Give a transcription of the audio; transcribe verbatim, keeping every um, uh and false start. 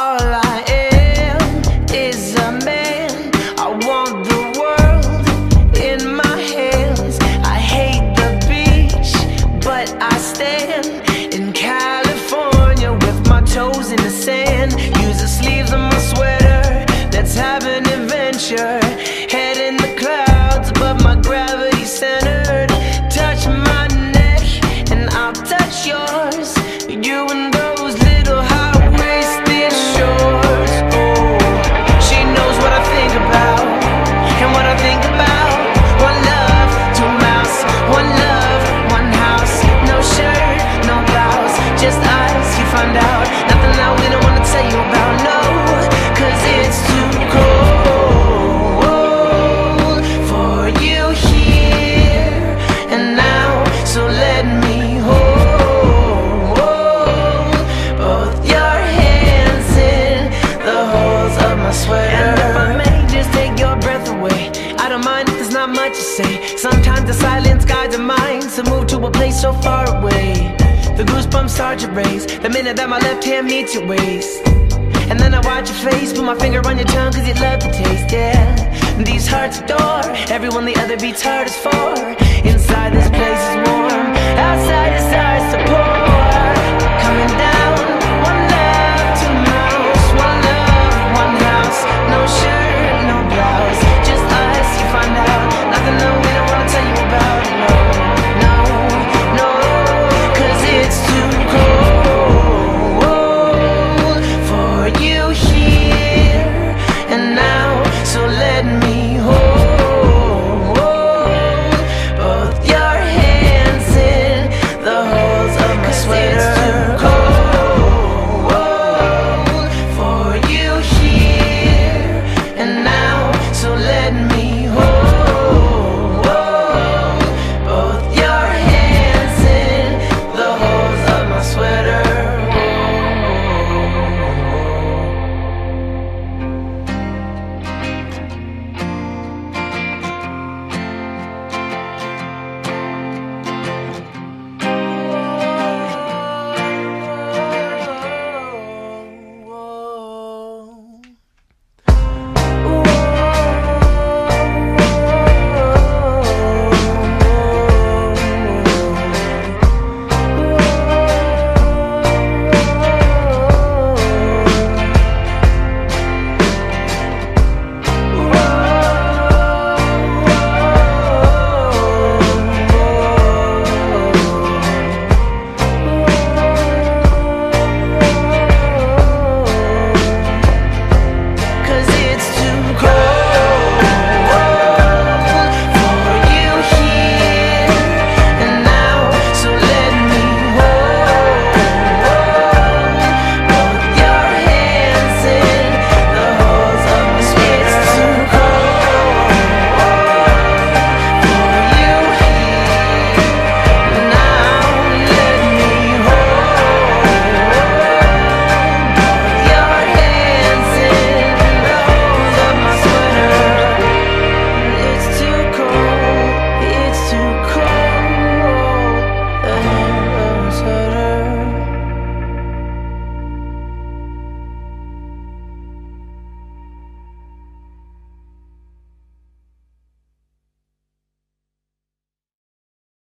All I am is a man. I want the world in my hands. I hate the beach, but I stand in California with my toes in the sand. Use the sleeves of my sweater. Let's have an adventure. Head in the clouds, but my gravity's centered. Touch my neck and I'll touch yours. You and those little high-waisted shorts. Oh, she knows what I think about and what I think about. One love, two mouths. One love, one house. No shirt, no blouse, just us. You find out nothing that we don't wanna tell you about. No, 'cause it's too cold for you here and now. So let me hold both your hands in the holes of my sweater. And if I may just take your breath away, I don't mind if there's not much to say. Sometimes the silence guides our minds to move to a place so far away. The goosebumps start to raise the minute that my left hand meets your waist. And then I watch your face, put my finger on your tongue 'cause you love the taste, yeah. These hearts adore everyone the other beats hardest for.